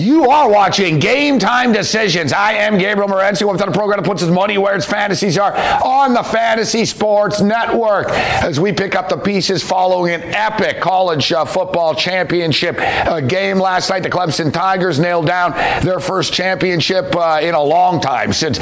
You are watching Game Time Decisions. I am Gabriel Morency. We've done a program that puts his money where its fantasies are on the Fantasy Sports Network as we pick up the pieces following an epic college football championship game last night. The Clemson Tigers nailed down their first championship in a long time, since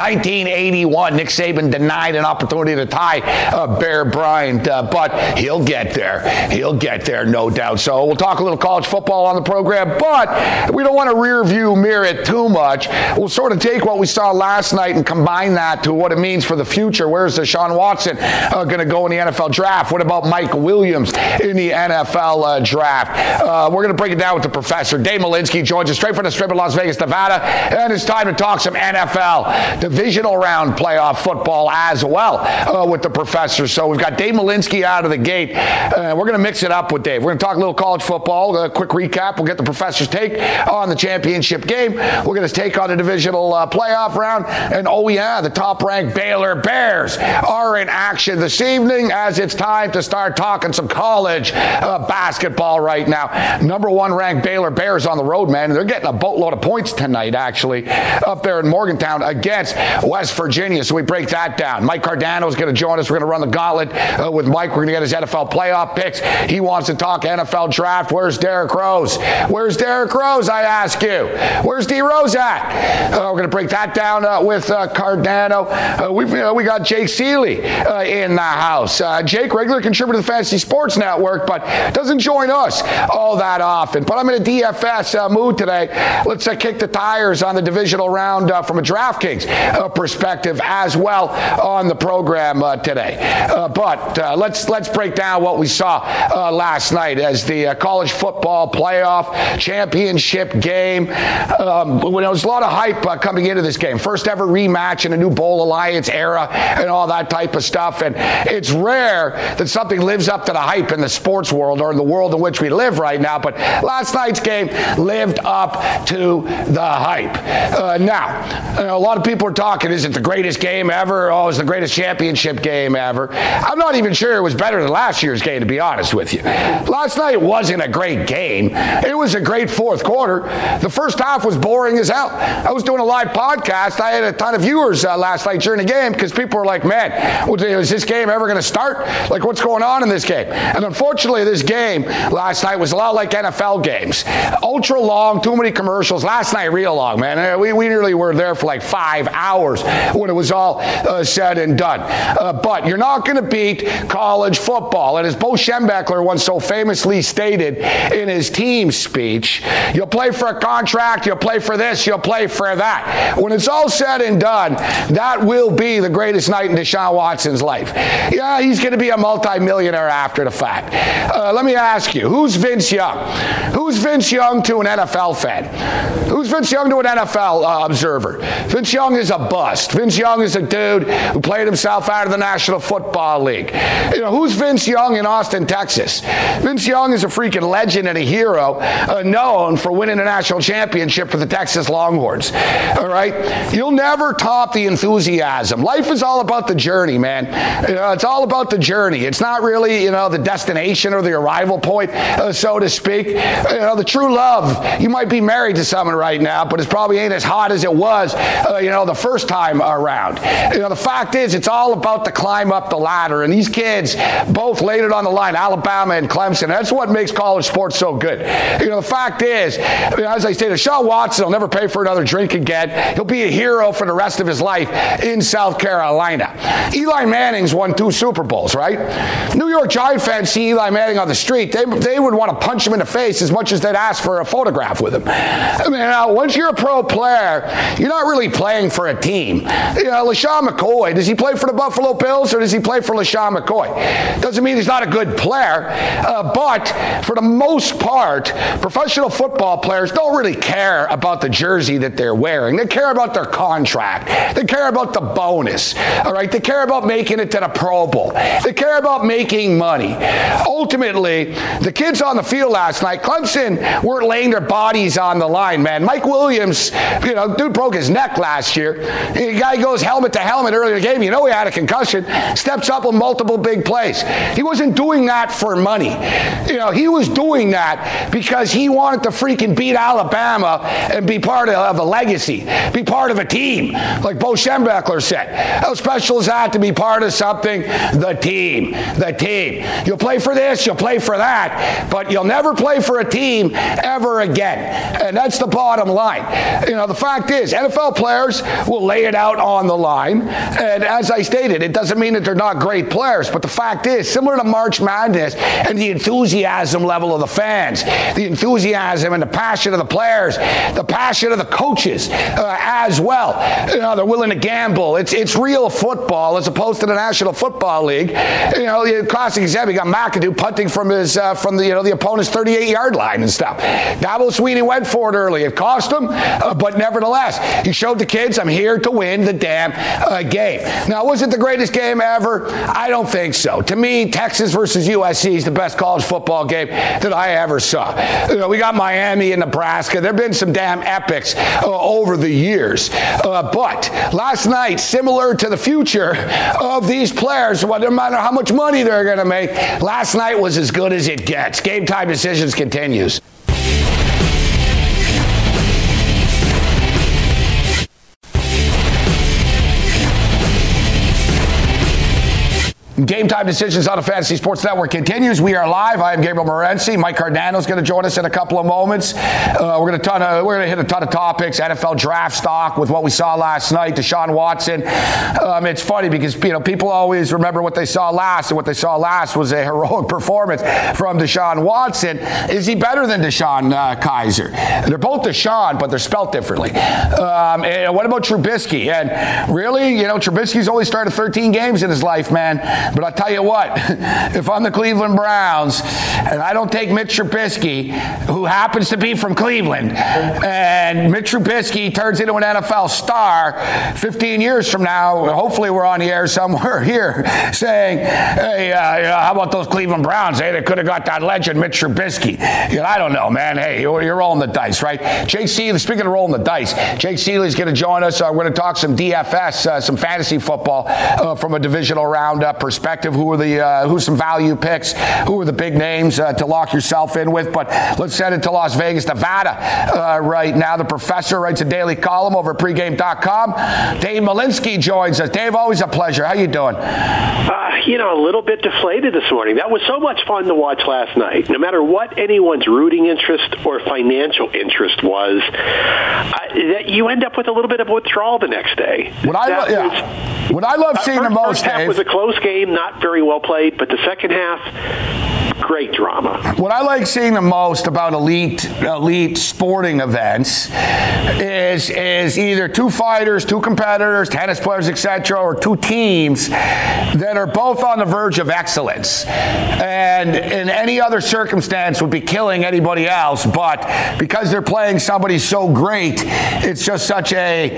1981. Nick Saban denied an opportunity to tie Bear Bryant, but he'll get there. He'll get there, no doubt. So we'll talk a little college football on the program, but we don't want to rear view mirror it too much. We'll sort of take what we saw last night and combine that to what it means for the future. Where's Deshaun Watson going to go in the NFL draft? What about Mike Williams in the NFL draft? We're going to break it down with the professor. Dave Malinsky joins us straight from the Strip of Las Vegas, Nevada, and it's time to talk some NFL divisional round playoff football as well with the professor. So we've got Dave Malinsky out of the gate. We're going to mix it up with Dave. We're going to talk a little college football, a quick recap. We'll get the professor's take on the championship game. We'll get his take on the divisional playoff round. And oh yeah, the top-ranked Baylor Bears are in action this evening as it's time to start talking some college basketball right now. Number one ranked Baylor Bears on the road, man. They're getting a boatload of points tonight, actually, up there in Morgantown against West Virginia. So we break that down. Mike Cardano is going to join us. We're going to run the gauntlet with Mike. We're going to get his NFL playoff picks. He wants to talk NFL draft. Where's Derrick Rose? Where's Derrick Rose, I ask you? Where's D. Rose at? We're going to break that down with Cardano. We got Jake Seeley in the house. Jake, regular contributor to the Fantasy Sports Network, but doesn't join us all that often. But I'm in a DFS mood today. Let's kick the tires on the divisional round from a DraftKings perspective as well on the program today. But let's break down what we saw last night as the college football playoff championship game. There was a lot of hype coming into this game. First ever rematch in a new Bowl Alliance era and all that type of stuff. And it's rare that something lives up to the hype in the sports world or in the world in which we live right now. But last night's game lived up to the hype. Now, a lot of people are talking, is it the greatest game ever? Oh, it's the greatest championship game ever. I'm not even sure it was better than last year's game, to be honest with you. Last night wasn't a great game. It was a great fourth quarter. The first half was boring as hell. I was doing a live podcast. I had a ton of viewers last night during the game because people were like, man, is this game ever going to start? Like, what's going on in this game? And unfortunately, this game last night was a lot like NFL games. Ultra long, too many commercials. Last night, real long, man. We nearly were there for like 5 hours when it was all said and done. But you're not going to beat college football. And as Bo Schembechler once so famously stated in his team speech, you'll play for a contract, you'll play for this, you'll play for that. When it's all said and done, that will be the greatest night in Deshaun Watson's life. Yeah, he's going to be a multimillionaire after the fact. Let me ask you, who's Vince Young? Who's Vince Young to an NFL fan? Who's Vince Young to an NFL observer? Vince Young is a bust. Vince Young is a dude who played himself out of the National Football League. Who's Vince Young in Austin, Texas? Vince Young is a freaking legend and a hero known for winning a national championship for the Texas Longhorns. All right? You'll never top the enthusiasm. Life is all about the journey, man. It's all about the journey. It's not really, the destination or the arrival point, so to speak. The true love, you might be married to someone right now, but it probably ain't as hot as it was, the first time around. The fact is, it's all about the climb up the ladder, and these kids both laid it on the line, Alabama and Clemson. That's what makes college sports so good. The fact is, as I stated, Deshaun Watson will never pay for another drink again. He'll be a hero for the rest of his life in South Carolina. Eli Manning's won 2 Super Bowls, right? New York Giant fans see Eli Manning on the street. They would want to punch him in the face as much as they'd ask for a photograph with him. Once you're a pro player, you're not really playing for a team. LaShawn McCoy, does he play for the Buffalo Bills or does he play for LaShawn McCoy? Doesn't mean he's not a good player, but for the most part, professional football players don't really care about the jersey that they're wearing. They care about their contract. They care about the bonus. All right? They care about making it to the Pro Bowl. They care about making money. Ultimately, the kids on the field last night, Clemson weren't laying their bodies on the line, man. Mike Williams, dude broke his neck last year. The guy goes helmet to helmet earlier in the game. He had a concussion. Steps up with multiple big plays. He wasn't doing that for money. He was doing that because he wanted to freaking beat Alabama and be part of a legacy, be part of a team, like Bo Schembechler said. How special is that to be part of something? The team. You'll play for this, you'll play for that, but you'll never play for a team ever again. And that's the bottom line. The fact is, NFL players will lay it out on the line. And as I stated, it doesn't mean that they're not great players, but the fact is, similar to March Madness and the enthusiasm level of the fans, the enthusiasm and the passion of the players, the passion of the coaches as well. They're willing to gamble. It's real football as opposed to the National Football League. The classic example, you got McAdoo punting from the opponent's 38-yard line and stuff. Dabo Swinney went for it early. It cost him, but nevertheless, he showed the kids, I'm here to win the damn game. Now, was it the greatest game ever? I don't think so. To me, Texas versus USC is the best college football game that I ever saw. We got Miami and Nebraska. There have been some damn epics over the years. But last night, similar to the future of these players, no matter how much money they're going to make, last night was as good as it gets. Game Time Decisions continues. Game Time Decisions on the Fantasy Sports Network continues. We are live. I am Gabriel Morency. Mike Cardano is going to join us in a couple of moments. We're going to hit a ton of topics. NFL draft stock with what we saw last night. Deshaun Watson. It's funny because people always remember what they saw last, and what they saw last was a heroic performance from Deshaun Watson. Is he better than Deshaun Kaiser? They're both Deshaun, but they're spelt differently. And what about Trubisky? And really, Trubisky's only started 13 games in his life, man. But I'll tell you what, if I'm the Cleveland Browns and I don't take Mitch Trubisky, who happens to be from Cleveland, and Mitch Trubisky turns into an NFL star 15 years from now, hopefully we're on the air somewhere here saying, hey, how about those Cleveland Browns? Hey, they could have got that legend, Mitch Trubisky. I don't know, man. Hey, you're rolling the dice, right? Jake Seeley, speaking of rolling the dice, Jake Seeley's going to join us. We're going to talk some DFS, some fantasy football from a divisional roundup perspective. Who's some value picks? Who are the big names to lock yourself in with? But let's send it to Las Vegas, Nevada right now. The professor writes a daily column over at pregame.com. Dave Malinsky joins us. Dave, always a pleasure. How you doing? A little bit deflated this morning. That was so much fun to watch last night. No matter what anyone's rooting interest or financial interest was, that you end up with a little bit of withdrawal the next day. What I love seeing the most, Dave. First half was a close game, not very well played, but the second half, great drama. What I like seeing the most about elite sporting events is either two fighters, two competitors, tennis players, etc., or two teams that are both on the verge of excellence, and in any other circumstance would be killing anybody else, but because they're playing somebody so great, it's just such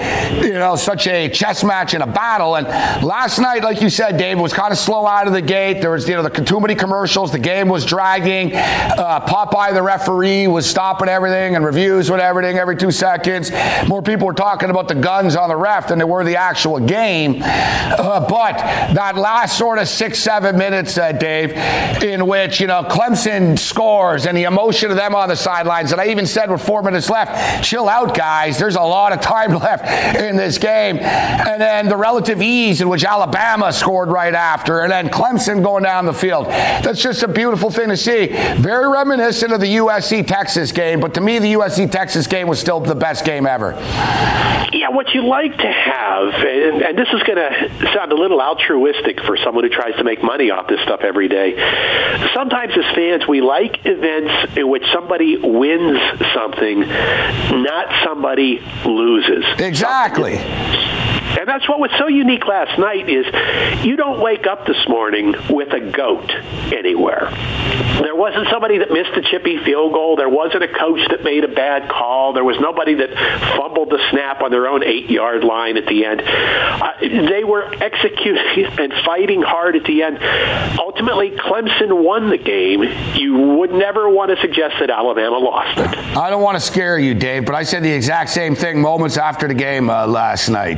a chess match and a battle. And last night, like you said, Dave, was kind of slow out of the gate. There was too many commercials. The game was dragging. Popeye the referee was stopping everything and reviews with everything every 2 seconds. More people were talking about the guns on the ref than they were the actual game. But that last sort of 6-7 minutes, Dave, in which Clemson scores and the emotion of them on the sidelines, and I even said with 4 minutes left, chill out, guys. There's a lot of time left in this game. And then the relative ease in which Alabama scored right after, and then Clemson going down the field. That's just a beautiful thing to see. Very reminiscent of the USC-Texas game, but to me, the USC-Texas game was still the best game ever. Yeah, what you like to have, and this is going to sound a little altruistic for someone who tries to make money off this stuff every day. Sometimes as fans, we like events in which somebody wins something, not somebody loses. Exactly. And that's what was so unique last night is you don't wake up this morning with a goat anywhere. There wasn't somebody that missed a chippy field goal. There wasn't a coach that made a bad call. There was nobody that fumbled the snap on their own 8-yard line at the end. They were executing and fighting hard at the end. Ultimately, Clemson won the game. You would never want to suggest that Alabama lost it. I don't want to scare you, Dave, but I said the exact same thing moments after the game last night.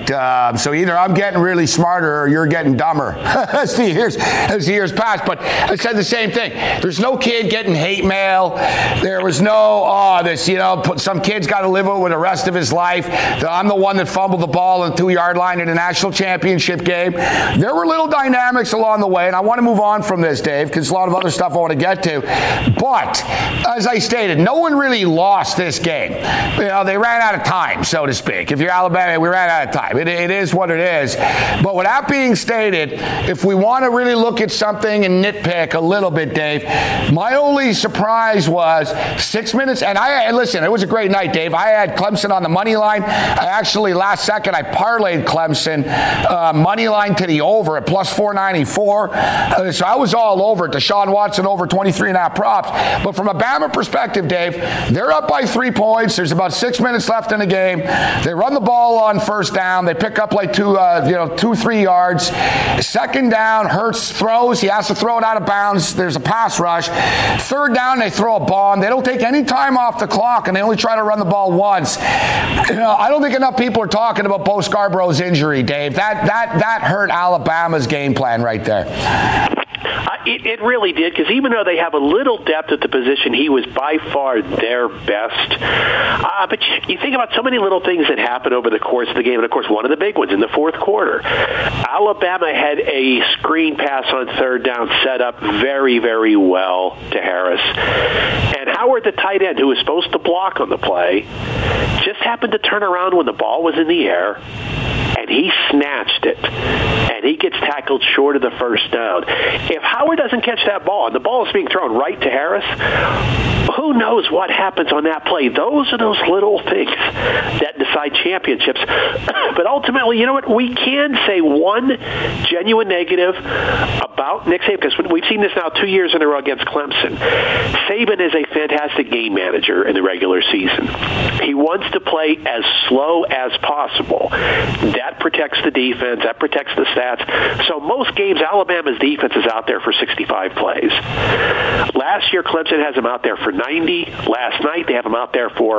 So either I'm getting really smarter or you're getting dumber as the years pass. But I said the same thing. There's no kid getting hate mail. There was no, some kid's got to live with the rest of his life. I'm the one that fumbled the ball on the 2-yard line in a national championship game. There were little dynamics along the way, and I want to move on from this, Dave, because there's a lot of other stuff I want to get to. But as I stated, no one really lost this game. They ran out of time, so to speak. If you're Alabama, we ran out of time. It is what it is. But with that being stated, if we want to really look at something and nitpick a little bit, Dave, my only surprise was 6 minutes. And listen, it was a great night, Dave. I had Clemson on the money line. I actually, last second, I parlayed Clemson money line to the over at plus 494. So I was all over it. Deshaun Watson over 23.5 props. But from a Bama perspective, Dave, they're up by 3 points. There's about 6 minutes left in the game. They run the ball on first down. They pick up like 2-3 yards. Second down, Hurts throws. He has to throw it out of bounds. There's a pass rush. Third down, they throw a bomb. They don't take any time off the clock, and they only try to run the ball once. I don't think enough people are talking about Bo Scarborough's injury, Dave. That hurt Alabama's game plan right there. It really did, because even though they have a little depth at the position, he was by far their best. But you think about so many little things that happened over the course of the game, and of course one of the big ones in the fourth quarter. Alabama had a screen pass on third down set up very, very well to Harris. And Howard, the tight end, who was supposed to block on the play, just happened to turn around when the ball was in the air, and he snatched it. And he gets tackled short of the first down. If Howard doesn't catch that ball, and the ball is being thrown right to Harris, who knows what happens on that play? Those are those little things that decide championships. But ultimately, you know what? We can say one genuine negative about Nick Saban, because we've seen this now 2 years in a row against Clemson. Saban is a fantastic game manager in the regular season. He wants to play as slow as possible. That protects the defense. That protects the stats. So most games, Alabama's defense is out there for 65 plays. Last year, Clemson has them out there for 90. Last night, they have them out there for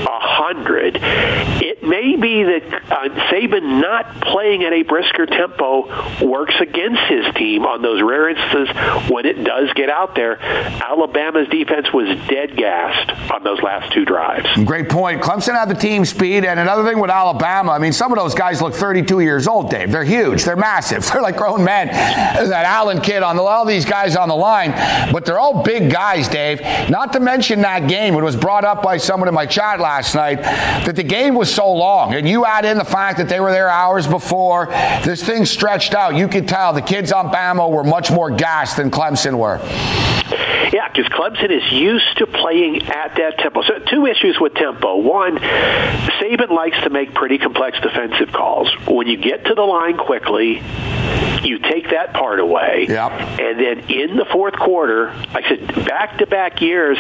100. It may be that Saban not playing at a brisker tempo works against his team on those rare instances when it does get out there. Alabama's defense was dead gassed on those last 2 drives. Great point. Clemson had the team speed, and another thing with Alabama, I mean, some of those guys look 32 years old, Dave. They're huge. They're massive. They're like grown men. That Allen kid on all these guys on the line, but they're all big guys, Dave. Not to mention that game, it was brought up by someone in my chat last night, that the game was so long, and you add in the fact that they were there hours before, this thing stretched out. You could tell the kids on Bama were much more gassed than Clemson were. Yeah, because Clemson is used to playing at that tempo. So 2 issues with tempo. One, Saban likes to make pretty complex defensive calls. When you get to the line quickly, you take that part away. Yep. And then in the fourth quarter, like I said, back-to-back years,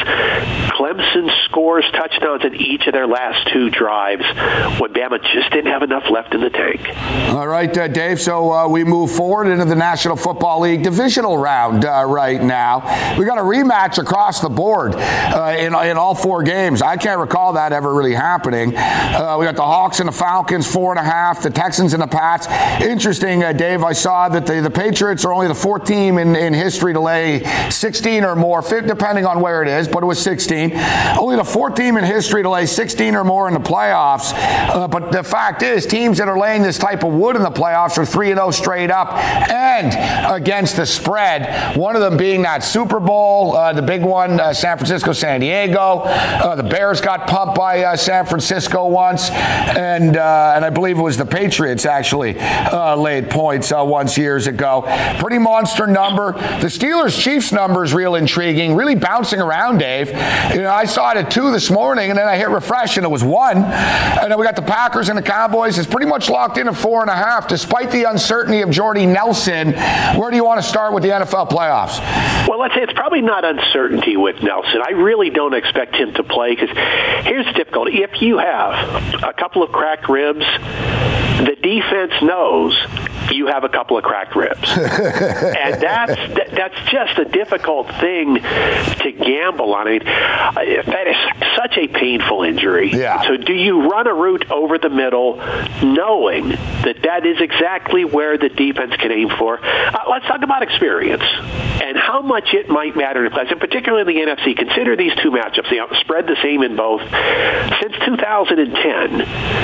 Clemson scores touchdowns in each of their last 2 drives when Bama just didn't have enough left in the tank. All right, Dave, so we move forward into the National Football League divisional round right now. We got a rematch across the board in all 4 games. I can't recall that ever really happening. We got the Hawks and the Falcons, 4.5, the Texans and the Pats. Interesting, Dave, I saw that the Patriots are only the 4th team in history to lay 16 or more, depending on where it is, but it was 16. Only the 4th team in history to lay 16 or more in the playoffs. But the fact is, teams that are laying this type of wood in the playoffs are 3-0 straight up and against the spread. One of them being that Super Bowl, the big one, San Francisco, San Diego. The Bears got pumped by San Francisco once, and I believe it was the Patriots actually laid points once years ago. Pretty monster number. The Steelers-Chiefs number is real intriguing, really bouncing around, Dave. I saw it at 2 this morning, and then I hit refresh, and it was 1. And then we got the Packers and the Cowboys. It's pretty much locked in at 4.5, despite the uncertainty of Jordy Nelson. Where do you want to start with the NFL playoffs? Well, let's say it's probably not uncertainty with Nelson. I really don't expect him to play, because here's the difficulty. If you have a couple of cracked ribs, the defense knows you have a couple of cracked ribs. And that's just a difficult thing to gamble on. I mean, that is such a painful injury. Yeah. So do you run a route over the middle knowing that is exactly where the defense can aim for? Let's talk about experience and how much it might matter in class, and particularly in the NFC. Consider these two matchups. They spread the same in both. Since 2010,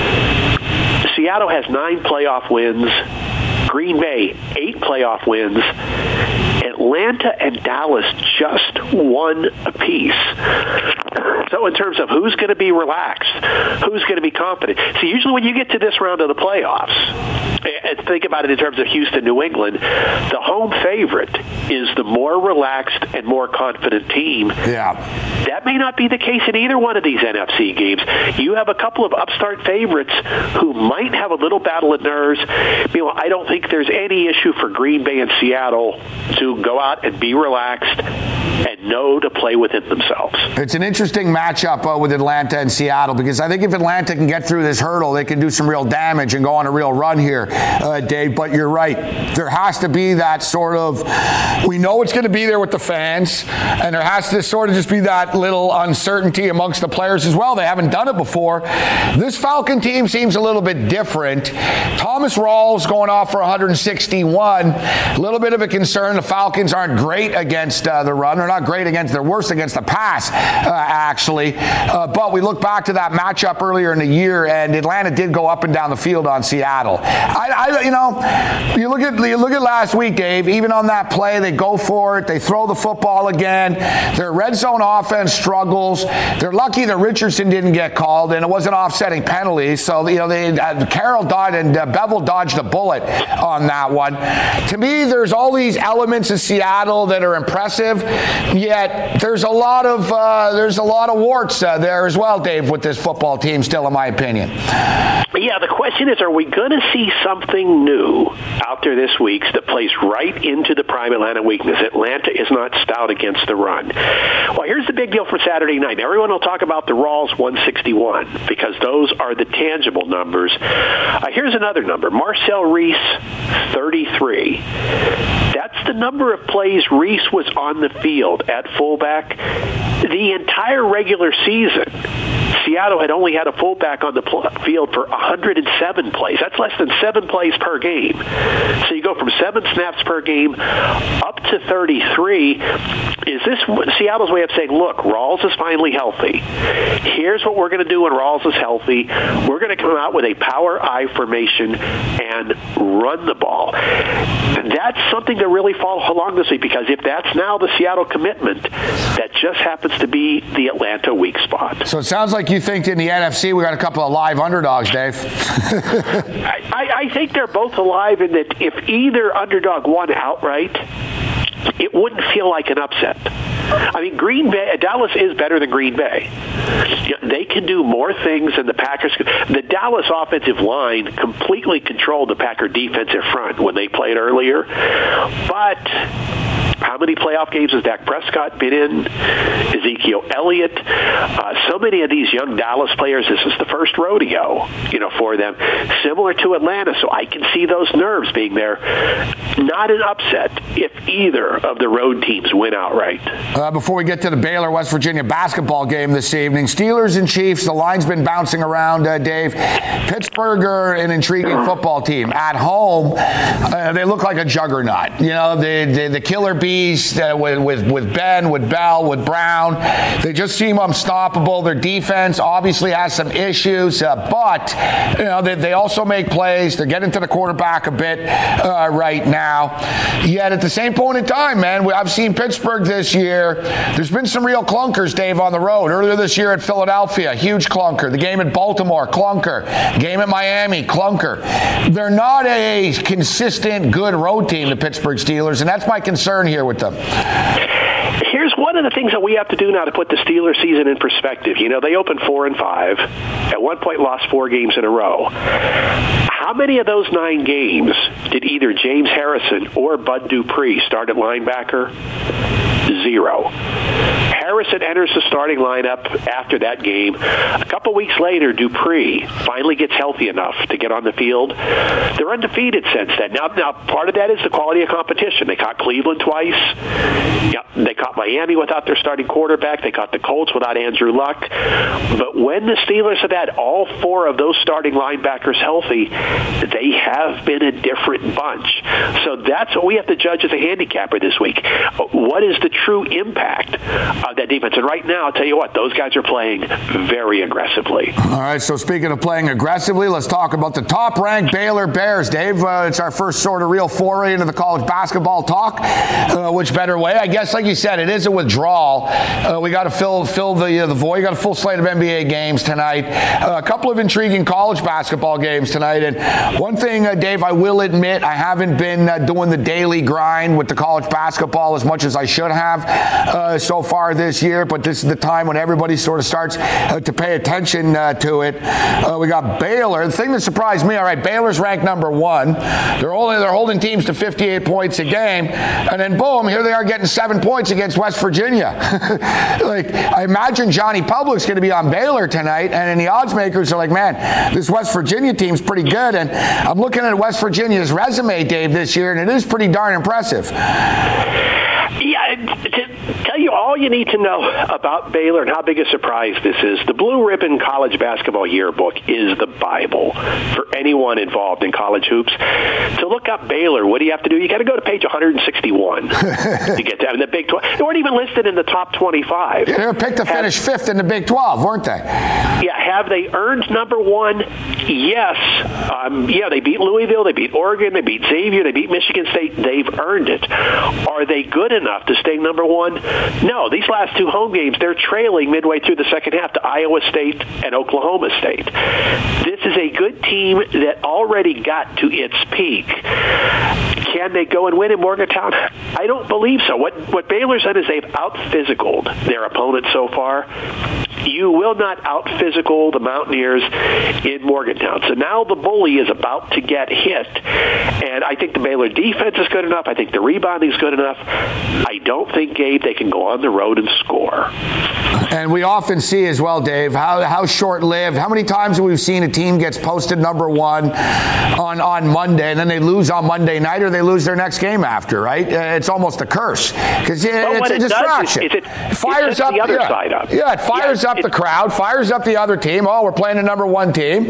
Seattle has 9 playoff wins. Green Bay, 8 playoff wins. Atlanta and Dallas just 1 apiece. So in terms of who's going to be relaxed, who's going to be confident. See, usually when you get to this round of the playoffs, and think about it in terms of Houston, New England, the home favorite is the more relaxed and more confident team. Yeah. That may not be the case in either one of these NFC games. You have a couple of upstart favorites who might have a little battle of nerves. I don't think there's any issue for Green Bay and Seattle to go out and be relaxed and know to play within themselves. It's an interesting matchup with Atlanta and Seattle, because I think if Atlanta can get through this hurdle, they can do some real damage and go on a real run here, Dave. But you're right. There has to be that sort of, we know it's going to be there with the fans, and there has to sort of just be that little uncertainty amongst the players as well. They haven't done it before. This Falcon team seems a little bit different. Thomas Rawls going off for 161. A little bit of a concern. The Falcons aren't great against the run. They're not great against, they're worse against the pass, actually. But we look back to that matchup earlier in the year, and Atlanta did go up and down the field on Seattle. You look at last week, Dave, even on that play, they go for it. They throw the football again. Their red zone offense struggles. They're lucky that Richardson didn't get called, and it wasn't offsetting penalties. So, Carroll dodged and Bevel dodged a bullet on that one. To me, there's all these elements of Seattle that are impressive, yet there's a lot of warts there as well, Dave, with this football team still, in my opinion. Yeah, the question is, are we going to see something new out there this week that plays right into the prime Atlanta weakness? Atlanta is not stout against the run. Well, here's the big deal for Saturday night. Everyone will talk about the Rawls 161 because those are the tangible numbers. Here's another number. Marcel Reese, 33. That's the number of plays Reese was on the field at fullback. The entire regular season, Seattle had only had a fullback on the field for 107 plays. That's less than 7 plays per game. So you go from 7 snaps per game up to 33. Is this Seattle's way of saying, look, Rawls is finally healthy. Here's what we're going to do when Rawls is healthy. We're going to come out with a power I formation and run the ball. That's something to really follow along this week, because if that's now the Seattle commitment, that just happens to be the Atlanta weak spot. So it sounds like you think in the NFC we got a couple of live underdogs, Dave. I think they're both alive in that if either underdog won outright, it wouldn't feel like an upset. I mean, Dallas is better than Green Bay. They can do more things than the Packers. The Dallas offensive line completely controlled the Packer defensive front when they played earlier. But how many playoff games has Dak Prescott been in? Ezekiel Elliott? So many of these young Dallas players, this is the first rodeo, for them, similar to Atlanta. So I can see those nerves being there. Not an upset if either of the road teams win outright. Before we get to the Baylor West Virginia basketball game this evening, Steelers and Chiefs, the line's been bouncing around, Dave. Pittsburgh are an intriguing football team. At home, they look like a juggernaut. The killer bees with Ben, with Bell, with Brown. They just seem unstoppable. Their defense obviously has some issues, but they also make plays. They're getting to the quarterback a bit right now. Yet at the same point in time, man, I've seen Pittsburgh this year. There's been some real clunkers, Dave, on the road. Earlier this year at Philadelphia, huge clunker. The game at Baltimore, clunker. Game at Miami, clunker. They're not a consistent, good road team, the Pittsburgh Steelers, and that's my concern here with them. Here's one of the things that we have to do now to put the Steelers season in perspective. They opened 4-5. At one point lost 4 games in a row. How many of those 9 games did either James Harrison or Bud Dupree start at linebacker? 0. Harrison enters the starting lineup after that game. A couple weeks later, Dupree finally gets healthy enough to get on the field. They're undefeated since then. Now, part of that is the quality of competition. They caught Cleveland twice. Yeah, they caught Miami without their starting quarterback. They caught the Colts without Andrew Luck. But when the Steelers have had all 4 of those starting linebackers healthy, they have been a different bunch. So that's what we have to judge as a handicapper this week. What is the true impact of that defense? And right now, I'll tell you what, those guys are playing very aggressively. All right, so speaking of playing aggressively, let's talk about the top-ranked Baylor Bears. Dave, it's our first sort of real foray into the college basketball talk. Which better way? I guess, like you said, it is a withdrawal. We got to fill the void. You got a full slate of NBA games tonight. A couple of intriguing college basketball games tonight. And one thing, Dave, I will admit, I haven't been doing the daily grind with the college basketball as much as I should have so far this year, but this is the time when everybody sort of starts to pay attention to it. We got Baylor. The thing that surprised me, all right, Baylor's ranked number 1. They're holding teams to 58 points a game, and then boom, here they are getting 7 points against West Virginia. Like, I imagine Johnny Public's going to be on Baylor tonight, and then the odds makers are like, man, this West Virginia team's pretty good, and I'm looking at West Virginia's resume, Dave, this year, and it is pretty darn impressive. Yeah, to tell you all you need to know about Baylor and how big a surprise this is, the Blue Ribbon College Basketball Yearbook is the Bible for anyone involved in college hoops. To look up Baylor, what do you have to do? You got to go to page 161 to get to. In the Big 12, they weren't even listed in the top 25. They were picked to finish 5th in the Big 12, weren't they? Yeah, have they earned number 1? Yes. Yeah, they beat Louisville, they beat Oregon, they beat Xavier, they beat Michigan State. They've earned it. Are they good enough to stay number 1? No, these last 2 home games, they're trailing midway through the second half to Iowa State and Oklahoma State. This is a good team that already got to its peak. Can they go and win in Morgantown? I don't believe so. What Baylor's done is they've out-physicaled their opponents so far. You will not out-physical the Mountaineers in Morgantown. So now the bully is about to get hit. And I think the Baylor defense is good enough. I think the rebounding is good enough. I don't think, Gabe, they can go on the road and score. And we often see as well, Dave, how short-lived, how many times have we seen a team gets posted number 1 on Monday, and then they lose on Monday night, or they lose their next game after, right? It's almost a curse because it's a distraction. It fires up the other side up. Yeah, it fires up the crowd, fires up the other team. Oh, we're playing the number 1 team.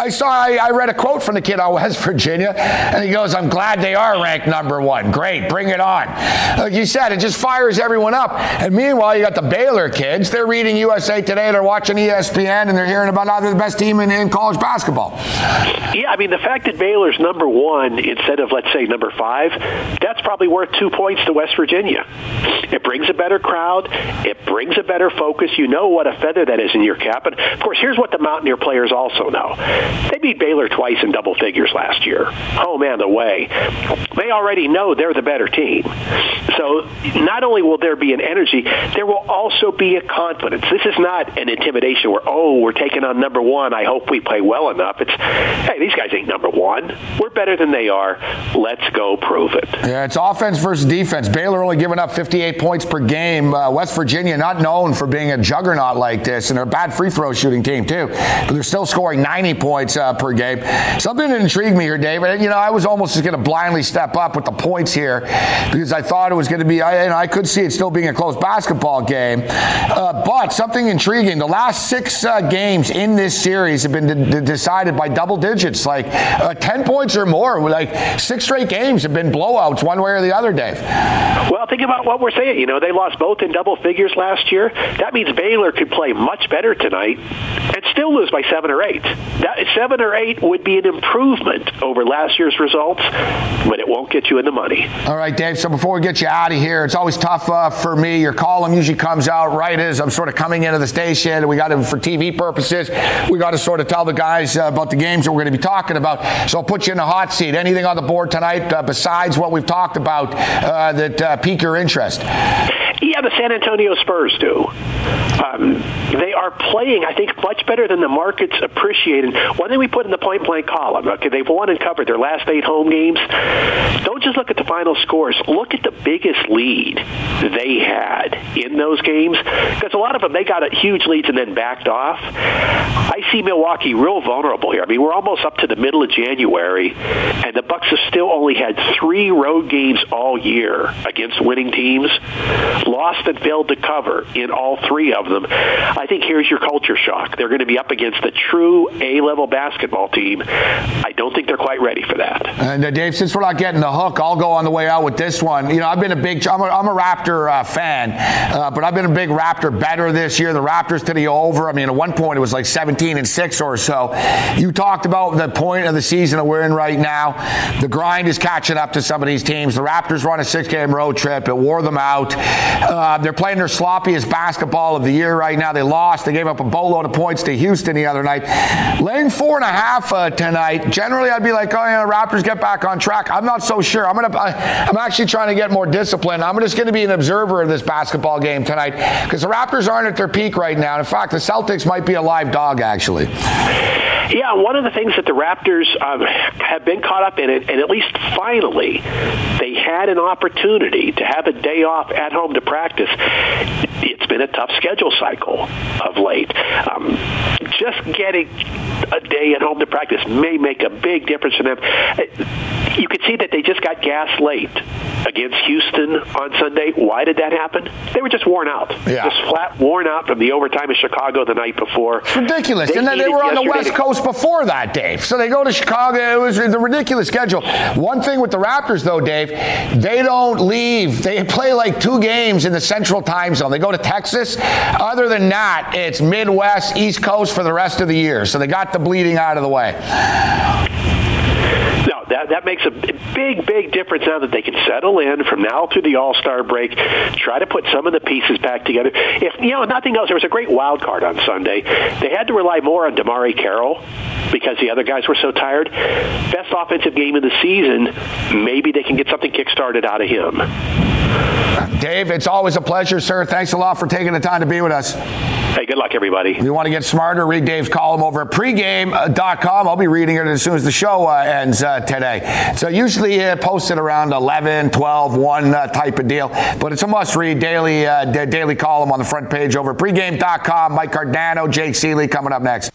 I read a quote from the kid on West Virginia, and he goes, "I'm glad they are ranked number 1. Great, bring it on." Like you said, it just fires everyone up. And meanwhile, you got the Baylor kids. They're reading USA Today, they're watching ESPN, and they're hearing about how they're the best team in college basketball. Yeah, I mean, the fact that Baylor's number 1 instead of, let's say, number 5, that's probably worth 2 points to West Virginia. It brings a better crowd. It brings a better focus. You know what a feather that is in your cap. And, of course, here's what the Mountaineer players also know. They beat Baylor twice in double figures last year, home and away. They already know they're the better team. So not only will there be an energy, there will also be a confidence. This is not an intimidation where, we're taking on number 1. I hope we play well enough. It's, hey, these guys ain't number 1. We're better than they are. Let's go prove it. Yeah, it's offense versus defense. Baylor only giving up 58 points per game. West Virginia not known for being a juggernaut like this, and they're a bad free throw shooting team too. But they're still scoring 90 points per game. Something that intrigued me here, David. You know, I was almost just going to blindly step up with the points here because I thought it was going to be. I could see it still being a close basketball game. But something intriguing. The last 6 games in this series have been decided by double digits, like 10 points or more. Like 6 straight games have been blowouts one way or the other, Dave. Well, think about what we're saying. You know, they lost both in double figures last year. That means Baylor could play much better tonight and still lose by 7 or 8. That 7 or 8 would be an improvement over last year's results, but it won't get you in the money. All right, Dave, so before we get you out of here, it's always tough for me. Your column usually comes out right as I'm sort of coming into the station, and we got to, for TV purposes, we got to sort of tell the guys about the games that we're going to be talking about. So I'll put you in the hot seat. Anything on the board tonight besides what we've talked about that pique your interest? Yeah, the San Antonio Spurs do. They are playing, I think, much better than the market's appreciated. One thing we put in the point-blank column, okay, they've won and covered their last 8 home games. Don't just look at the final scores. Look at the biggest lead they had in those games, because a lot of them, they got huge leads and then backed off. I see Milwaukee real vulnerable here. I mean, we're almost up to the middle of January, and the Bucks have still only had 3 road games all year against winning teams, lost and failed to cover in all 3 of them. I think here's your culture shock. They're going to be up against a true A-level basketball team. I don't think they're quite ready for that. And Dave, since we're not getting the hook, I'll go on the way out with this one. You know, I'm a Raptor fan, but I've been a big Raptor better this year. The Raptors to the over. I mean, at one point it was like 17-6 or so. You talked about the point of the season that we're in right now. The grind is catching up to some of these teams. The Raptors run a 6-game road trip. It wore them out. They're playing their sloppiest basketball of the year right now. They lost. They gave up a boatload of points to Houston the other night. Laying 4.5 tonight. Generally, I'd be like, oh, yeah, the Raptors get back on track. I'm not so sure. I'm actually trying to get more discipline. I'm just going to be an observer of this basketball game tonight because the Raptors aren't at their peak right now. In fact, the Celtics might be a live dog, actually. Yeah, one of the things that the Raptors have been caught up in it, and at least finally, they had an opportunity to have a day off at home to practice. It's been a tough schedule cycle of late. Just getting a day at home to practice may make a big difference for them. You could see that they just got gas late against Houston on Sunday. Why did that happen? They were just worn out. Yeah. Just flat worn out from the overtime in Chicago the night before. It's ridiculous. And then they were on the West Coast before that, Dave. So they go to Chicago. It was the ridiculous schedule. One thing with the Raptors, though, Dave, they don't leave. They play like 2 games in the Central Time Zone. They go to Texas. Other than that, it's Midwest, East Coast for the rest of the year. So they got the bleeding out of the way. No, that makes a big difference now that they can settle in from now through the All-Star break, try to put some of the pieces back together. If nothing else, there was a great wild card on Sunday. They had to rely more on DeMarre Carroll because the other guys were so tired. Best offensive game of the season, maybe they can get something kick-started out of him. Dave, it's always a pleasure, sir. Thanks a lot for taking the time to be with us. Hey, good luck, everybody. If you want to get smarter, read Dave's column over at pregame.com. I'll be reading it as soon as the show ends today. So usually posted around 11, 12, 1 type of deal. But it's a must-read daily column on the front page over at pregame.com. Mike Cardano, Jake Seeley coming up next.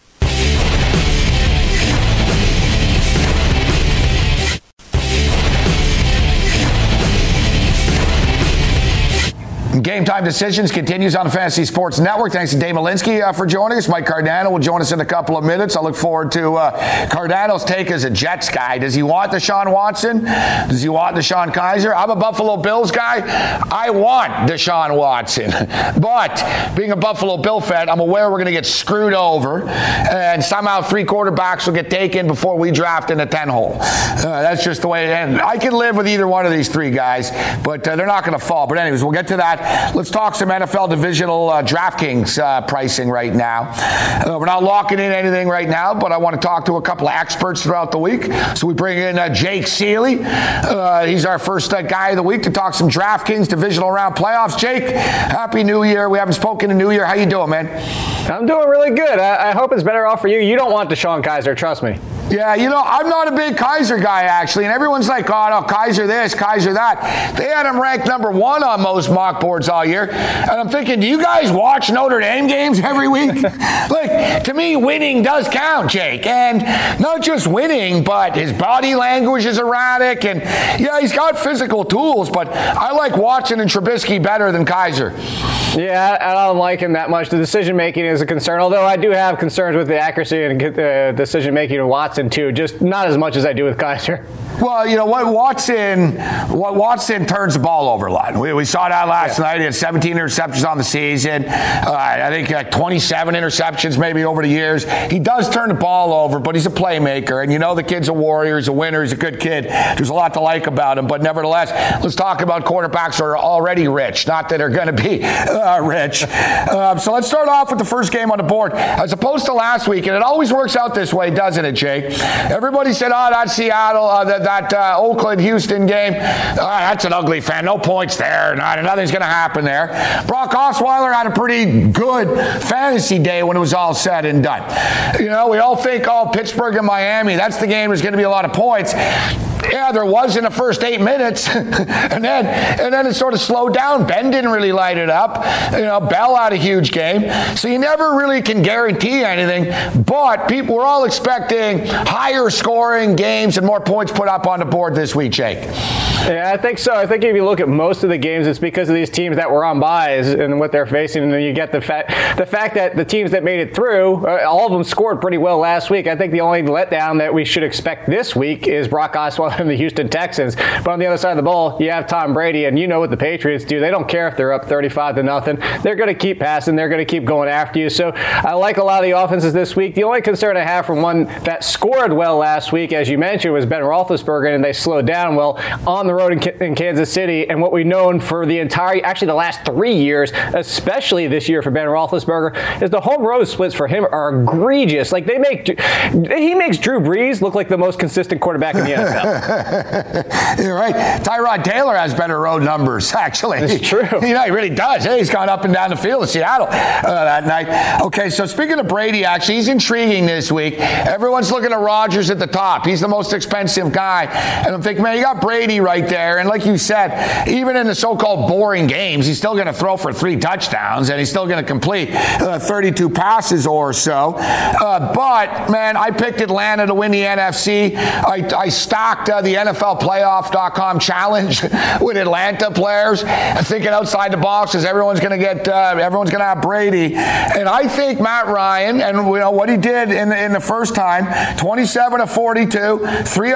Game Time Decisions continues on the Fantasy Sports Network. Thanks to Dave Malinsky for joining us. Mike Cardano will join us in a couple of minutes. I look forward to Cardano's take as a Jets guy. Does he want Deshaun Watson? Does he want Deshaun Kaiser? I'm a Buffalo Bills guy. I want Deshaun Watson. But being a Buffalo Bill fan, I'm aware we're going to get screwed over, and somehow 3 quarterbacks will get taken before we draft in the 10-hole. That's just the way it ends. I can live with either one of these 3 guys, but they're not going to fall. But anyways, we'll get to that. Let's talk some NFL divisional DraftKings pricing right now. We're not locking in anything right now, but I want to talk to a couple of experts throughout the week. So we bring in Jake Seeley. He's our first guy of the week to talk some DraftKings divisional round playoffs. Jake, Happy New Year. We haven't spoken in New Year. How you doing, man? I'm doing really good. I hope it's better off for you. You don't want Deshaun Kaiser, trust me. Yeah, I'm not a big Kaiser guy, actually. And everyone's like, oh, no, Kaiser this, Kaiser that. They had him ranked number 1 on most mock boards all year. And I'm thinking, do you guys watch Notre Dame games every week? Like, to me, winning does count, Jake. And not just winning, but his body language is erratic. And, yeah, he's got physical tools, but I like Watson and Trubisky better than Kaiser. Yeah, I don't like him that much. The decision-making is a concern, although I do have concerns with the accuracy and decision-making of Watson, too, just not as much as I do with Kaiser. Well, you know what, Watson turns the ball over a lot. We saw that last night. He had 17 interceptions on the season. I think 27 interceptions maybe over the years. He does turn the ball over, but he's a playmaker. And the kid's a warrior. He's a winner. He's a good kid. There's a lot to like about him. But nevertheless, let's talk about quarterbacks who are already rich. Not that they're going to be Rich. So let's start off with the first game on the board. As opposed to last week, and it always works out this way, doesn't it, Jake? Everybody said, that Seattle, that Oakland-Houston game, that's an ugly fan. No points there. Nothing's going to happen there. Brock Osweiler had a pretty good fantasy day when it was all said and done. We all think, Pittsburgh and Miami, that's the game. There's going to be a lot of points. Yeah, there was in the first 8 minutes, and then it sort of slowed down. Ben didn't really light it up. Bell had a huge game, so you never really can guarantee anything. But we're all expecting higher scoring games and more points put up on the board this week, Jake. Yeah, I think so. I think if you look at most of the games, it's because of these teams that were on byes and what they're facing, and then you get the fact that the teams that made it through, all of them scored pretty well last week. I think the only letdown that we should expect this week is Brock Osweiler and the Houston Texans. But on the other side of the ball, you have Tom Brady, and you know what the Patriots do. They don't care if they're up 35-0. They're going to keep passing. They're going to keep going after you. So I like a lot of the offenses this week. The only concern I have from one that scored well last week, as you mentioned, was Ben Roethlisberger, and they slowed down well on the road in Kansas City. And what we've known for the last 3 years, especially this year for Ben Roethlisberger, is the home road splits for him are egregious. Like he makes Drew Brees look like the most consistent quarterback in the NFL. You're right. Tyrod Taylor has better road numbers, actually. It's true. He really does. Hey, he's gone up and down the field in Seattle that night. Okay, so speaking of Brady, actually, he's intriguing this week. Everyone's looking at Rodgers at the top. He's the most expensive guy. And I'm thinking, man, you got Brady right there. And like you said, even in the so-called boring games, he's still going to throw for 3 touchdowns, and he's still going to complete 32 passes or so. But, man, I picked Atlanta to win the NFC. I stocked the NFLPlayoff.com challenge with Atlanta players, thinking outside the box, because everyone's going to have Brady. And I think Matt Ryan, and what he did in the first time, 27 of 42,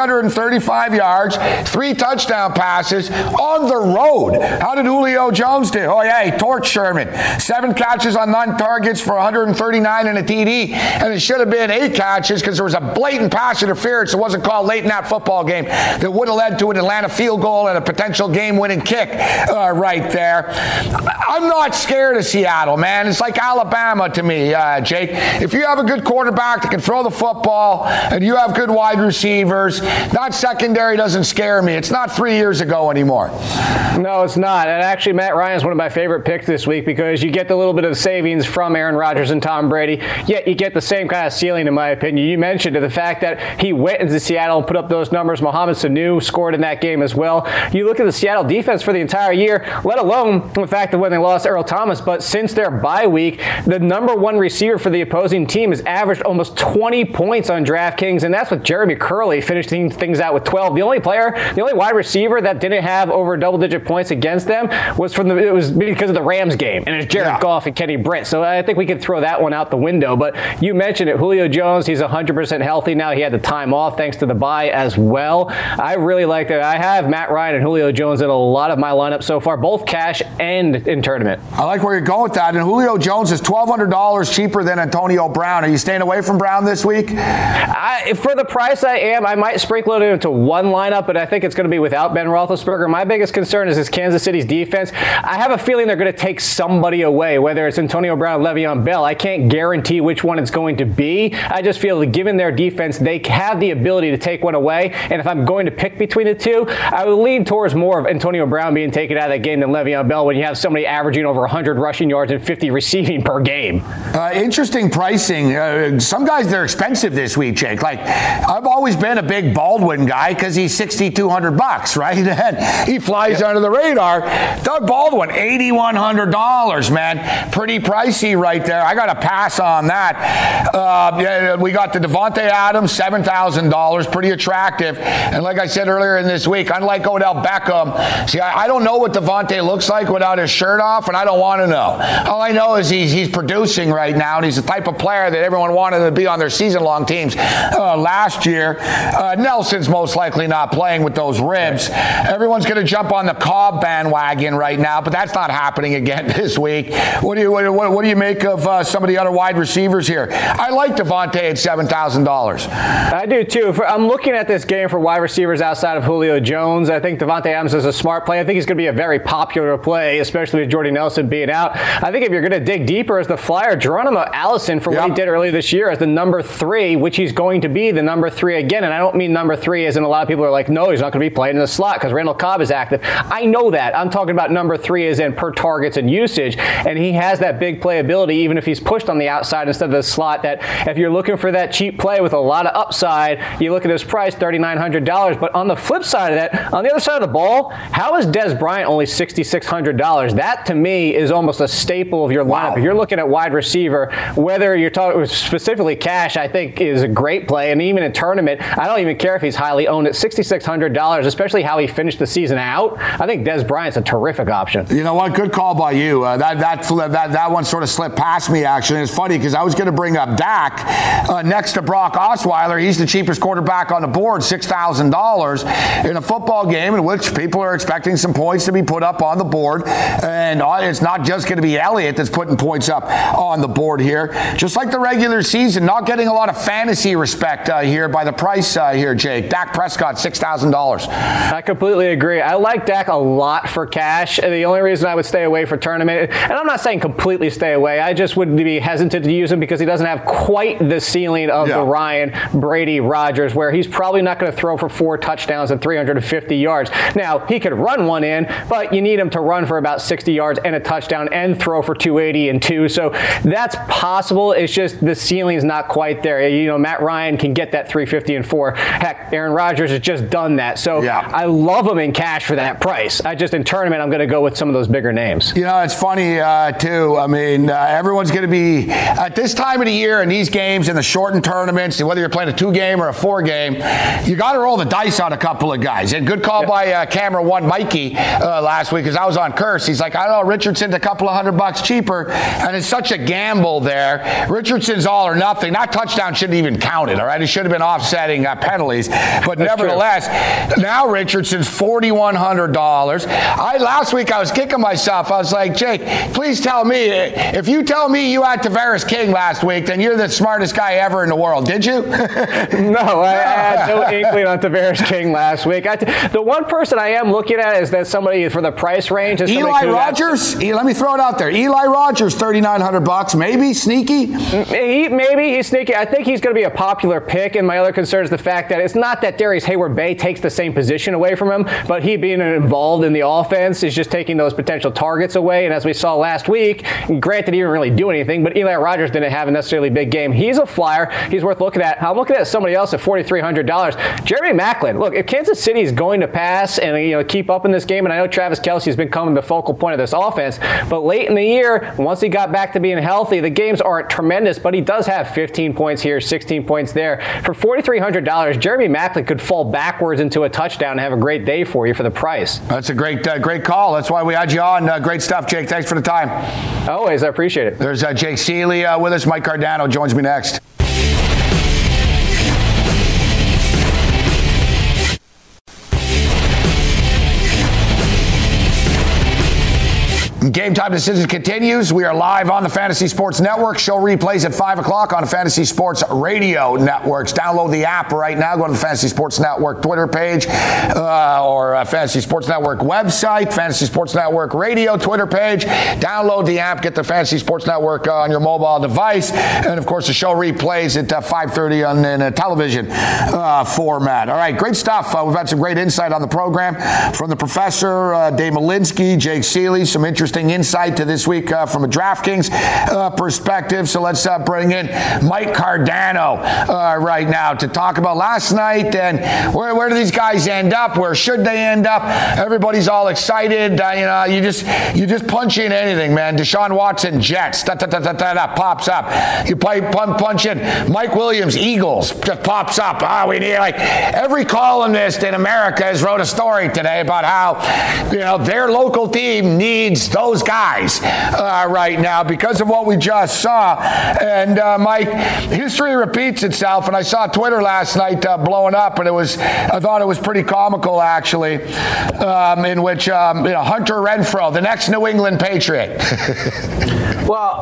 335 yards, 3 touchdown passes on the road. How did Julio Jones do? Oh, yeah, he torched Sherman. 7 catches on 9 targets for 139 and a TD. And it should have been 8 catches because there was a blatant pass interference that wasn't called late in that football game that would have led to an Atlanta field goal and a potential game-winning kick right there. I'm not scared of Seattle, man. It's like Alabama to me, Jake. If you have a good quarterback that can throw the football and you have good wide receivers, that secondary doesn't scare me. It's not 3 years ago anymore. No, it's not. And actually, Matt Ryan is one of my favorite picks this week because you get the little bit of savings from Aaron Rodgers and Tom Brady, yet you get the same kind of ceiling, in my opinion. You mentioned the fact that he went into Seattle and put up those numbers. Mohamed Sanu scored in that game as well. You look at the Seattle defense for the entire year, let alone the fact that when they lost Earl Thomas, but since their bye week, the number 1 receiver for the opposing team has averaged almost 20 points on DraftKings, and that's with Jeremy Curley finishing things out with 12. The only wide receiver that didn't have over double-digit points against them was because of the Rams game, and it's Jared Goff and Kenny Britt. So I think we could throw that one out the window. But you mentioned it, Julio Jones, he's 100% healthy now. He had the time off thanks to the bye as well. I really like that. I have Matt Ryan and Julio Jones in a lot of my lineups so far, both cash and in tournament. I like where you're going with that. And Julio Jones is $1,200 cheaper than Antonio Brown. Are you staying away from Brown this week? For the price I am, I might sprinkle it into one lineup, but I think it's going to be without Ben Roethlisberger. My biggest concern is this Kansas City's defense. I have a feeling they're going to take somebody away, whether it's Antonio Brown or Le'Veon Bell. I can't guarantee which one it's going to be. I just feel that given their defense, they have the ability to take one away. And if I'm going to pick between the two, I would lean towards more of Antonio Brown being taken out of that game than Le'Veon Bell when you have somebody averaging over 100 rushing yards and 50 receiving per game. Interesting pricing. Some guys, they're expensive this week, Jake. Like, I've always been a big Baldwin guy because he's $6,200, right? And he flies under the radar. Doug Baldwin, $8,100, man. Pretty pricey right there. I got to pass on that. We got the Devontae Adams, $7,000, pretty attractive. And like I said earlier in this week, unlike Odell Beckham, see, I don't know what Devontae looks like without his shirt off, and I don't want to know. All I know is he's producing right now, and he's the type of player that everyone wanted to be on their season-long teams last year. Nelson's most likely not playing with those ribs. Everyone's going to jump on the Cobb bandwagon right now, but that's not happening again this week. What do you make of some of the other wide receivers here? I like Devontae at $7,000. I do too. I'm looking at this game for wide receivers outside of Julio Jones. I think Davante Adams is a smart play. I think he's going to be a very popular play, especially with Jordy Nelson being out. I think if you're going to dig deeper as the flyer, Geronimo Allison for what he did earlier this year as the number 3, which he's going to be the number 3 again. And I don't mean number 3 as in a lot of people are like, no, he's not going to be playing in the slot because Randall Cobb is active. I know that. I'm talking about number 3 as in per targets and usage. And he has that big playability even if he's pushed on the outside instead of the slot, that if you're looking for that cheap play with a lot of upside, you look at his price, $3,900. But on the flip side of that, on the other side of the ball, how is Dez Bryant only $6,600? That, to me, is almost a staple of your lineup. If you're looking at wide receiver, whether you're talking specifically cash, I think is a great play. And even in tournament, I don't even care if he's highly owned at $6,600, especially how he finished the season out. I think Dez Bryant's a terrific option. You know what? Good call by you. That one sort of slipped past me, actually. It's funny because I was going to bring up Dak next to Brock Osweiler. He's the cheapest quarterback on the board, $6,000 in a football game in which people are expecting some points to be put up on the board. And it's not just going to be Elliott that's putting points up on the board here. Just like the regular season, not getting a lot of fantasy respect here by the price here, Jake. Dak Prescott, $6,000. I completely agree. I like Dak a lot for cash. The only reason I would stay away for tournament, and I'm not saying completely stay away, I just would be hesitant to use him because he doesn't have quite the ceiling of the Ryan, Brady, Rodgers, where he's probably not going to throw for 4 touchdowns and 350 yards. Now, he could run one in, but you need him to run for about 60 yards and a touchdown and throw for 280 and 2. So that's possible. It's just the ceiling's not quite there. You know, Matt Ryan can get that 350 and 4. Heck, Aaron Rodgers has just done that. So I love him in cash for that price. In tournament, I'm going to go with some of those bigger names. You know, it's funny, too. I mean, everyone's going to be, at this time of the year in these games, in the shortened tournaments, whether you're playing a 2-game or a 4-game, you got to roll the dice on a couple of guys. And good call by Camera One Mikey last week, because I was on Curse. He's like, I don't know, Richardson's a couple of $100 cheaper, and it's such a gamble there. Richardson's all or nothing. That touchdown shouldn't even count it, all right? It should have been offsetting penalties. But nevertheless, now Richardson's $4,100. Last week I was kicking myself. I was like, Jake, please tell me, if you tell me you had Tavares King last week, then you're the smartest guy ever in the world. Did you? No, I had no inkling on Tavares King last week. The one person I am looking at is that somebody for the price range. Eli Rogers? Let me throw it out there. Eli Rogers, $3,900. Maybe sneaky? Maybe he's sneaky. I think he's going to be a popular pick. And my other concern is the fact that it's not that Darius Hayward-Bay takes the same position away from him, but he being involved in the offense is just taking those potential targets away. And as we saw last week, granted he didn't really do anything, but Eli Rogers didn't have a necessarily big game. He's a flyer. He's worth looking at. I'm looking at somebody else at $4,300. Jeremy Maclin. Look, if Kansas City is going to pass and keep up in this game, and I know Travis Kelce's become the focal point of this offense, but late in the year, once he got back to being healthy, the games aren't tremendous, but he does have 15 points here, 16 points there. For $4,300, Jeremy Maclin could fall backwards into a touchdown and have a great day for you for the price. That's a great call. That's why we had you on. Great stuff, Jake. Thanks for the time. Always. I appreciate it. There's Jake Seeley with us. Mike Cardano joins me next. Game Time Decisions continues. We are live on the Fantasy Sports Network. Show replays at 5 o'clock on the Fantasy Sports Radio Networks. Download the app right now. Go to the Fantasy Sports Network Twitter page or Fantasy Sports Network website, Fantasy Sports Network Radio Twitter page. Download the app. Get the Fantasy Sports Network on your mobile device. And, of course, the show replays at 5:30 in a television format. All right, great stuff. We've had some great insight on the program from the professor, Dave Malinsky, Jake Seeley, some interesting insight to this week from a DraftKings perspective. So let's bring in Mike Cardano right now to talk about last night and where do these guys end up? Where should they end up? Everybody's all excited. You just punch in anything, man. Deshaun Watson, Jets, pops up. You punch in Mike Williams, Eagles, just pops up. We need every columnist in America has wrote a story today about how their local team needs those guys right now because of what we just saw. And Mike, history repeats itself. And I saw Twitter last night blowing up, and I thought it was pretty comical actually, in which Hunter Renfrow, the next New England Patriot. Well,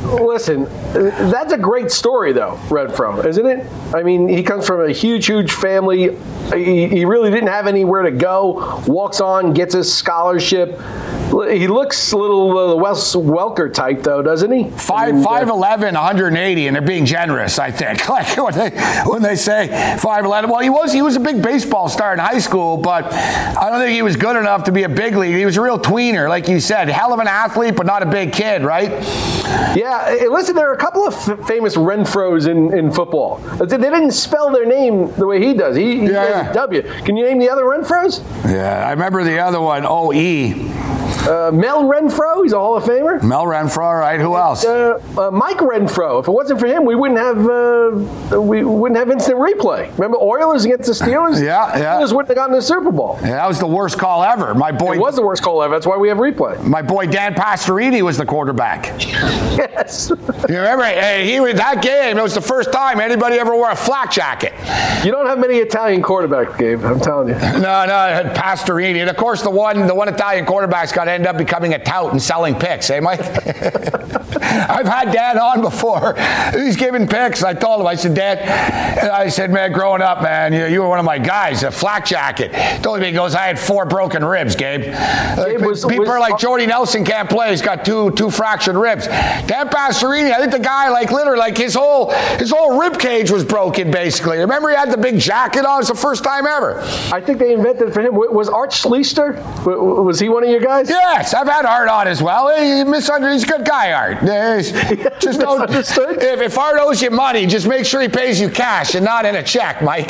Listen, that's a great story, though, Renfro, isn't it? I mean, he comes from a huge family. He really didn't have anywhere to go. Walks on, gets his scholarship. He looks a little Wes Welker type, though, doesn't he? 5'11", 180, and they're being generous, I think. Like when they say 5'11". Well, he was a big baseball star in high school, but I don't think he was good enough to be a big league. He was a real tweener, like you said. Hell of an athlete, but not a big kid, right? Yeah. Listen, there are a couple of famous Renfros in football. They didn't spell their name the way he does. He does W. Can you name the other Renfros? Yeah, I remember the other one, O.E. Mel Renfro, he's a Hall of Famer. Mel Renfro, all right. Who else? Mike Renfro. If it wasn't for him, we wouldn't have instant replay. Remember Oilers against the Steelers? Yeah. Steelers wouldn't have gotten the Super Bowl. Yeah, that was the worst call ever. It was the worst call ever. That's why we have replay. My boy Dan Pastorini was the quarterback. Yes. You remember? He was that game. It was the first time anybody ever wore a flak jacket. You don't have many Italian quarterbacks, Gabe. I'm telling you. No, Pastorini, and of course the one Italian quarterback's got to end up becoming a tout and selling picks, eh, Mike? I've had Dan on before. He's giving picks. I told him, I said, Dan, man, growing up, man, you were one of my guys, a flak jacket. Told me, he goes, I had 4 broken ribs, Gabe. People are like, Jordy Nelson can't play. He's got two fractured ribs. Dan Pastorini, I think the guy, literally, his whole rib cage was broken, basically. Remember he had the big jacket on? It's the first time ever. I think they invented it for him. Was Art Schlichter? Was he one of your guys? Yes, I've had Art on as well. He's a good guy, Art. Just don't. If Art owes you money, just make sure he pays you cash and not in a check, Mike.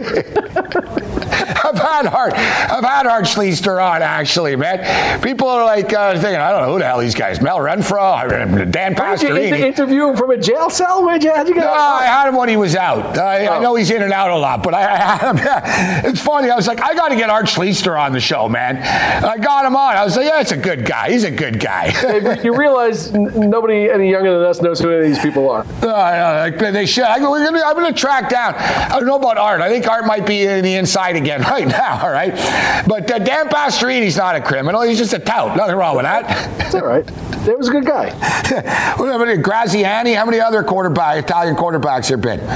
I've had Art Schlichter on, actually, man. People are like thinking, I don't know who the hell these guys. Mel Renfro, Dan Pastorini. Did you interview him from a jail cell? How'd you get No, I had him when he was out. I know he's in and out a lot, but I had him. Yeah. It's funny. I was like, I got to get Art Schlichter on the show, man. I got him on. I was like, yeah, it's a good guy. He's a good guy. Hey, you realize nobody any younger than us knows who any of these people are. They should. I'm going to track down. I don't know about Art. I think Art might be in the inside again right now, all right? But Dan Pastorini's not a criminal. He's just a tout. Nothing wrong with that. It's all right. He was a good guy. Graziani, how many other Italian quarterbacks there been?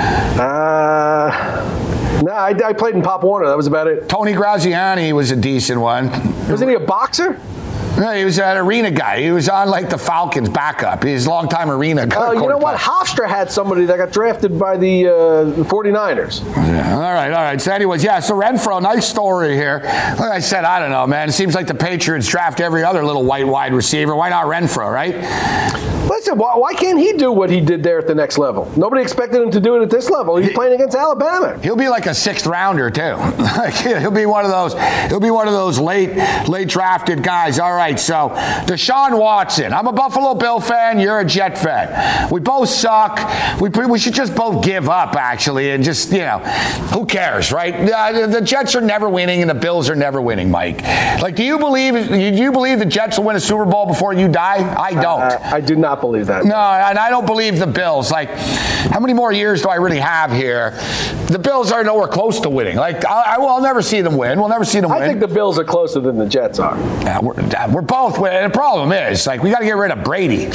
No, I played in Pop Warner. That was about it. Tony Graziani was a decent one. Wasn't he a boxer? No, he was an arena guy. He was on the Falcons backup. He's a longtime arena guy. You know what? Hofstra had somebody that got drafted by the 49ers. Yeah, all right. So anyways, so Renfro, nice story here. Like I said, I don't know, man. It seems like the Patriots draft every other little white wide receiver. Why not Renfro, right? Listen, why can't he do what he did there at the next level? Nobody expected him to do it at this level. He's playing against Alabama. He'll be like a 6th rounder too. He'll be one of those. He'll be one of those late drafted guys. All right. So Deshaun Watson. I'm a Buffalo Bill fan. You're a Jet fan. We both suck. We should just both give up, actually, and just who cares, right? The Jets are never winning, and the Bills are never winning, Mike. Do you believe the Jets will win a Super Bowl before you die? I don't. I do not believe that. No, and I don't believe the Bills. How many more years do I really have here? The Bills are nowhere close to winning. I'll never see them win. We'll never see them win. I think the Bills are closer than the Jets are. Yeah, we're both. And the problem is, we got to get rid of Brady.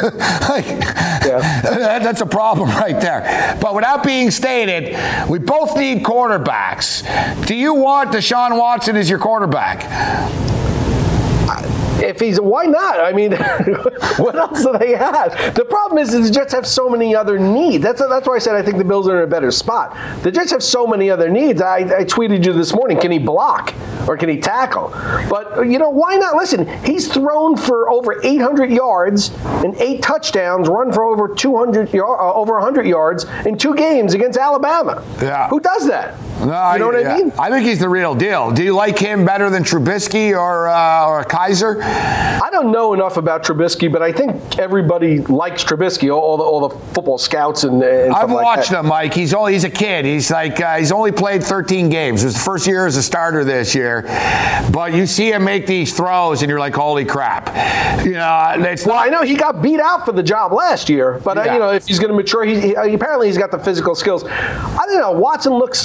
That's a problem right there. But without being stated, we both need quarterbacks. Do you want Deshaun Watson as your quarterback? Why not? I mean, what else do they have? The problem is the Jets have so many other needs. That's why I said I think the Bills are in a better spot. The Jets have so many other needs. I tweeted you this morning, can he block or can he tackle? But, why not? Listen, he's thrown for over 800 yards and 8 touchdowns, run for over 100 yards in 2 games against Alabama. Yeah. Who does that? No, you know what I mean? I think he's the real deal. Do you like him better than Trubisky or Kaiser? I don't know enough about Trubisky, but I think everybody likes Trubisky. All the football scouts and I've watched him, Mike. He's a kid. He's he's only played 13 games. It was the first year as a starter this year, but you see him make these throws, and you're like, holy crap! I know he got beat out for the job last year, but if he's going to mature, apparently he's got the physical skills. I don't know. Watson looks a little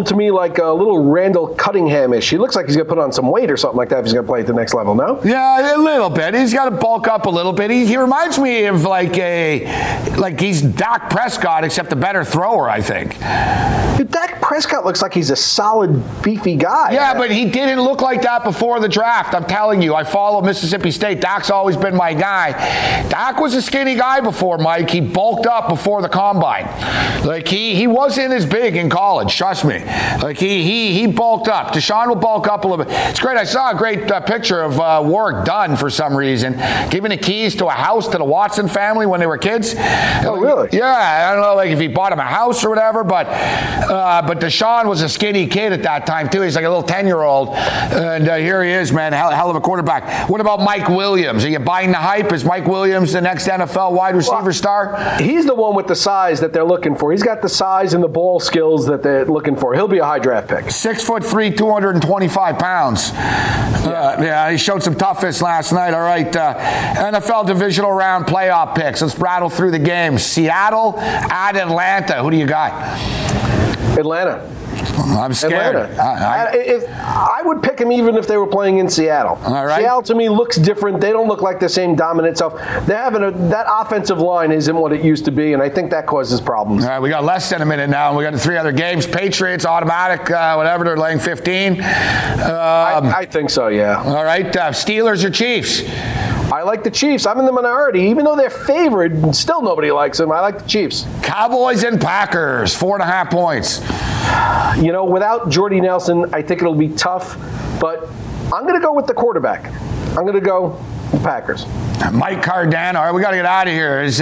to me like a little Randall Cunningham-ish. He looks like he's going to put on some weight or something like that if he's going to play at the next level, no? Yeah, a little bit. He's got to bulk up a little bit. He reminds me of like he's Dak Prescott, except a better thrower, I think. Dude, Dak Prescott looks like he's a solid, beefy guy. Yeah, but he didn't look like that before the draft. I'm telling you, I follow Mississippi State. Dak's always been my guy. Dak was a skinny guy before, Mike. He bulked up before the combine. Like he wasn't as big in college. Trust me. Like he bulked up. Deshaun will bulk up a little bit. It's great. I saw a great picture of Warrick Dunn for some reason giving the keys to a house to the Watson family when they were kids. Oh, really? Yeah, I don't know, like if he bought him a house or whatever, but Deshaun was a skinny kid at that time too. He's like a little 10-year-old, and here he is, man, hell of a quarterback. What about Mike Williams? Are you buying the hype? Is Mike Williams the next NFL wide receiver star? He's the one with the size that they're looking for. He's got the size and the ball skills that they're looking for. He'll be a high draft pick. 6'3", 225 pounds. Yeah, he showed some toughness last night. All right, NFL divisional round playoff picks. Let's rattle through the games. Seattle at Atlanta. Who do you got? Atlanta. I'm scared. I would pick them even if they were playing in Seattle. All right. Seattle to me looks different. They don't look like the same dominant self. They're having that offensive line isn't what it used to be, and I think that causes problems. All right, we got less than a minute now, and we got the 3 other games. Patriots, automatic, whatever, they're laying 15. I think so, yeah. All right, Steelers or Chiefs? I like the Chiefs. I'm in the minority. Even though they're favored, still nobody likes them. I like the Chiefs. Cowboys and Packers, 4.5 points. You know, without Jordy Nelson, I think it'll be tough, but I'm going to go with the quarterback. I'm going to go the Packers. Mike Cardano. All right, we got to get out of here. Are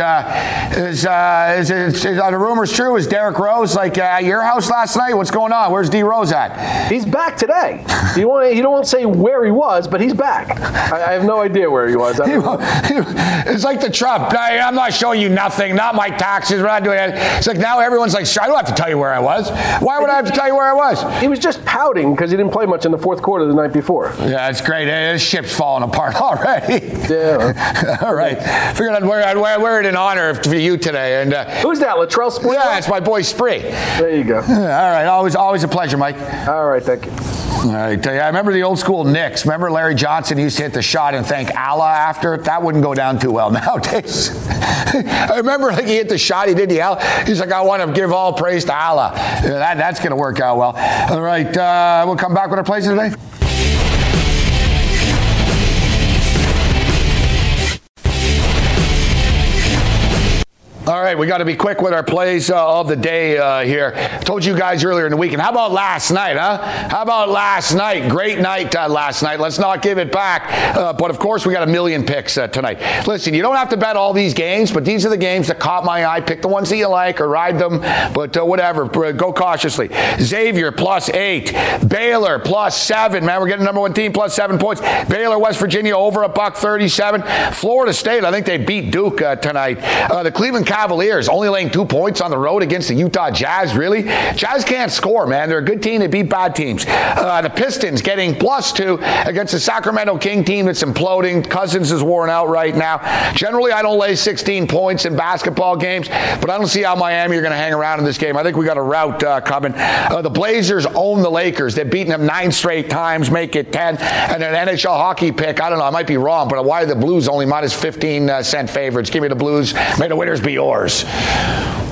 the rumors true? Is Derrick Rose at your house last night? What's going on? Where's D Rose at? He's back today. You don't want to say where he was, but he's back. I have no idea where he was. It's like the Trump. I'm not showing you nothing. Not my taxes. We're not doing it. It's like now everyone's like, I don't have to tell you where I was. Why would I have to tell you where I was? He was just pouting because he didn't play much in the fourth quarter the night before. Yeah, it's great. This ship's falling apart already. Yeah. All right. Figured I'd wear it in honor for you today. And who's that, Latrell Spree? Yeah, it's my boy Spree. There you go. All right. Always a pleasure, Mike. All right. Thank you. All right. I remember the old school Knicks. Remember Larry Johnson used to hit the shot and thank Allah after it? That wouldn't go down too well nowadays. I remember he hit the shot. He did the Allah. He's like, I want to give all praise to Allah. That's going to work out well. All right. We'll come back with our plays today. All right, we got to be quick with our plays of the day here. I told you guys earlier in the weekend. How about last night, huh? How about last night? Great night last night. Let's not give it back. But, of course, we got a million picks tonight. Listen, you don't have to bet all these games, but these are the games that caught my eye. Pick the ones that you like or ride them, but whatever. Go cautiously. Xavier, +8. Baylor, +7. Man, we're getting number 1 team, +7 points. Baylor, West Virginia, over $137. Florida State, I think they beat Duke tonight. The Cleveland Cavaliers only laying 2 points on the road against the Utah Jazz. Really? Jazz can't score, man. They're a good team. They beat bad teams. The Pistons getting +2 against the Sacramento King team that's imploding. Cousins is worn out right now. Generally, I don't lay 16 points in basketball games, but I don't see how Miami are going to hang around in this game. I think we got a rout coming. The Blazers own the Lakers. They've beaten them 9 straight times, make it 10. And an NHL hockey pick, I don't know, I might be wrong, but why are the Blues only -15 cent favorites? Give me the Blues. May the winners be yours.